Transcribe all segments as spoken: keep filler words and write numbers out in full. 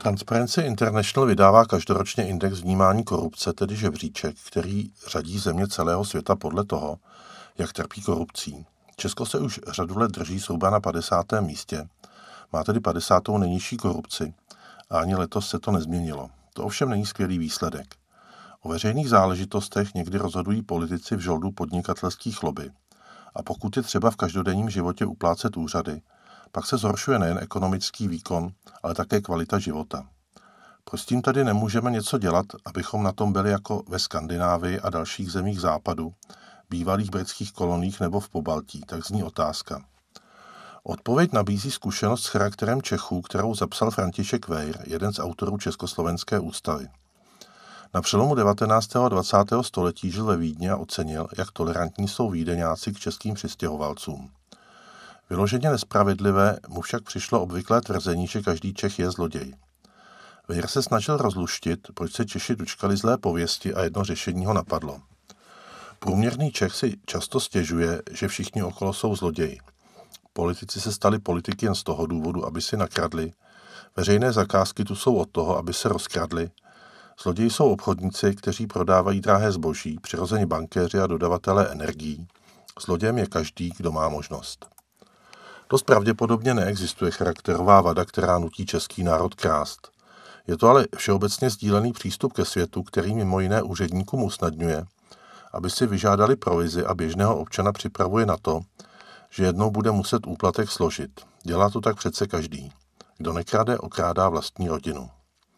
Transparency International vydává každoročně index vnímání korupce, tedy žebříček, který řadí země celého světa podle toho, jak trpí korupcí. Česko se už řadu let drží zhruba na padesátém místě, má tedy padesátou nejnižší korupci a ani letos se to nezměnilo. To ovšem není skvělý výsledek. O veřejných záležitostech někdy rozhodují politici v žoldu podnikatelských lobby. A pokud je třeba v každodenním životě uplácet úřady, pak se zhoršuje nejen ekonomický výkon, ale také kvalita života. Proč s tím tady nemůžeme něco dělat, abychom na tom byli jako ve Skandinávii a dalších zemích západu, bývalých britských koloniích nebo v Pobaltí, tak zní otázka. Odpověď nabízí zkušenost s charakterem Čechů, kterou zapsal František Weir, jeden z autorů Československé ústavy. Na přelomu devatenáctého a dvacátého století žil ve Vídni a ocenil, jak tolerantní jsou Vídeňáci k českým přistěhovalcům. Vyloženě nespravedlivé mu však přišlo obvyklé tvrzení, že každý Čech je zloděj. Weir se snažil rozluštit, proč se Češi dočkali zlé pověsti a jedno řešení ho napadlo. Průměrný Čech si často stěžuje, že všichni okolo jsou zloději. Politici se stali politiky jen z toho důvodu, aby si nakradli. Veřejné zakázky tu jsou od toho, aby se rozkradli. Zloději jsou obchodníci, kteří prodávají drahé zboží, přirozeně bankéři a dodavatelé energií. Zlodějem je každý, kdo má možnost. Dost pravděpodobně neexistuje charakterová vada, která nutí český národ krást. Je to ale všeobecně sdílený přístup ke světu, který mimo jiné úředníkům usnadňuje, aby si vyžádali provizi a běžného občana připravuje na to, že jednou bude muset úplatek složit. Dělá to tak přece každý. Kdo nekrade, okrádá vlastní rodinu.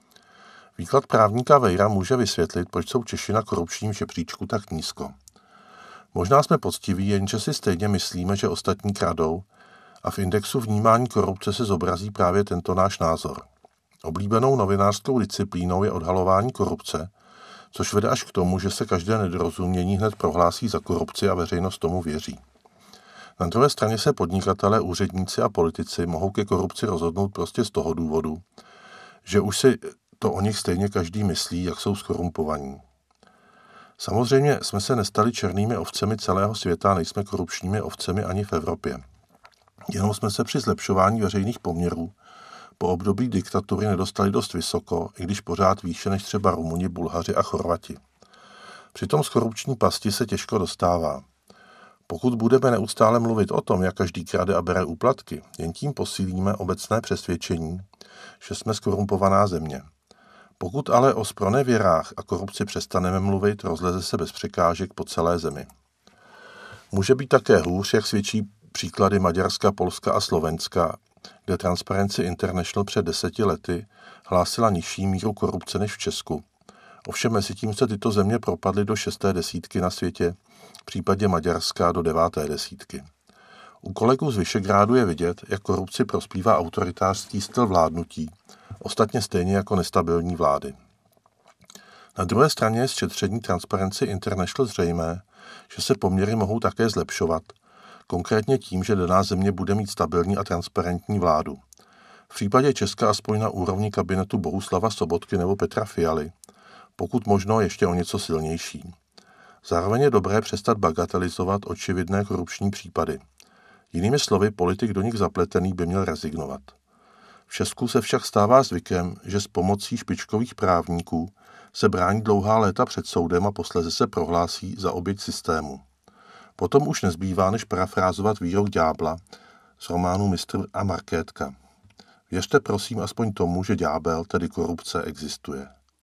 Výklad právníka Weira může vysvětlit, proč jsou Češi na korupčním žebříčku tak nízko. Možná jsme poctiví, jenže si stejně myslíme, že ostatní kradou a v indexu vnímání korupce se zobrazí právě tento náš názor. Oblíbenou novinářskou disciplínou je odhalování korupce, což vede až k tomu, že se každé nedorozumění hned prohlásí za korupci a veřejnost tomu věří. Na druhé straně se podnikatelé, úředníci a politici mohou ke korupci rozhodnout prostě z toho důvodu, že už si to o nich stejně každý myslí, jak jsou zkorumpovaní. Samozřejmě jsme se nestali černými ovcemi celého světa, nejsme korupčními ovcemi ani v Evropě. Jenom jsme se při zlepšování veřejných poměrů po období diktatury nedostali dost vysoko, i když pořád výše než třeba Rumuni, Bulhaři a Chorvati. Přitom z korupční pasti se těžko dostává. Pokud budeme neustále mluvit o tom, jak každý krade a bere úplatky, jen tím posílíme obecné přesvědčení, že jsme skorumpovaná země. Pokud ale o zpronevěrách a korupci přestaneme mluvit, rozleze se bez překážek po celé zemi. Může být také hůř, jak svědčí příklady Maďarska, Polska a Slovenska, kde Transparency International před deseti lety hlásila nižší míru korupce než v Česku. Ovšem mezi tím se tyto země propadly do šesté desítky na světě, v případě Maďarska do deváté desítky. U kolegů z Visegrádu je vidět, jak korupci prospívá autoritářský styl vládnutí, ostatně stejně jako nestabilní vlády. Na druhé straně je z šetření Transparency International zřejmé, že se poměry mohou také zlepšovat, konkrétně tím, že daná země bude mít stabilní a transparentní vládu. V případě Česka aspoň na úrovni kabinetu Bohuslava Sobotky nebo Petra Fialy, pokud možno ještě o něco silnější. Zároveň je dobré přestat bagatelizovat očividné korupční případy. Jinými slovy, politik do nich zapletený by měl rezignovat. V Česku se však stává zvykem, že s pomocí špičkových právníků se brání dlouhá léta před soudem a posléze se prohlásí za oběť systému. Potom už nezbývá, než parafrázovat výrok ďábla z románu Mistr a Markétka. Věřte prosím aspoň tomu, že ďábel, tedy korupce, existuje.